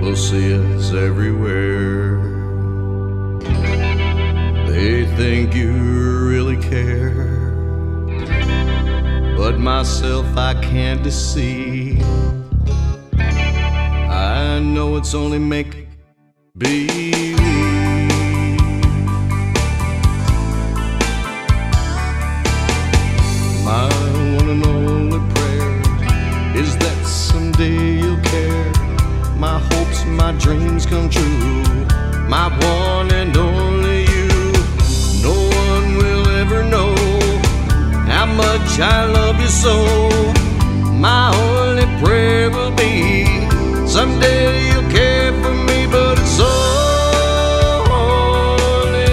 will see us everywhere. They think you really care, but myself I can't deceive. I know it's only make-believe. My one and only prayer is that someday you'll care. My hopes, my dreams come true. My one and only you. No one will ever know how much I love you so. My only prayer will be someday you'll care for me, but it's only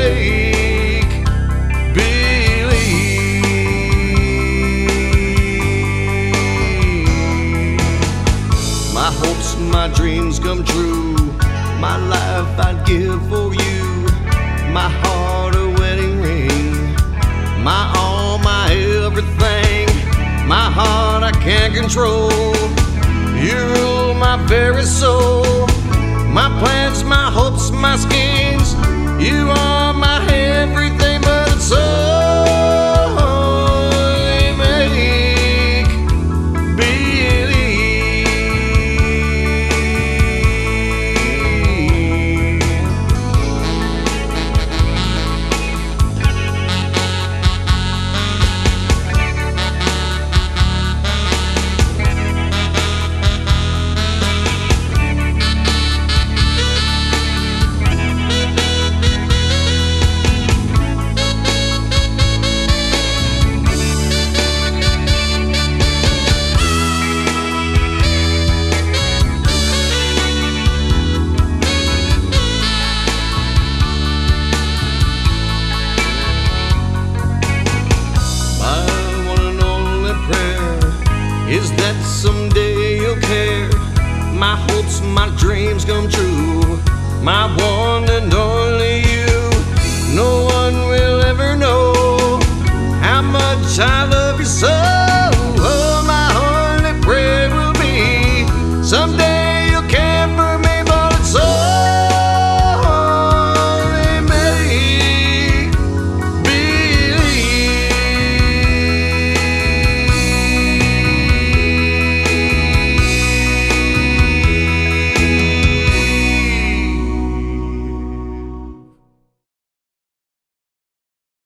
make-believe. My hopes, my dreams come true. My life I'd give for you. My heart a wedding ring. My all, my everything. My heart I can't control. You rule my very soul. My plans, my hopes, my schemes. You are my everything, but it's only make-believe. Is that someday you'll care. My hopes, my dreams come true. My one and only you. No one will ever know how much I love you so.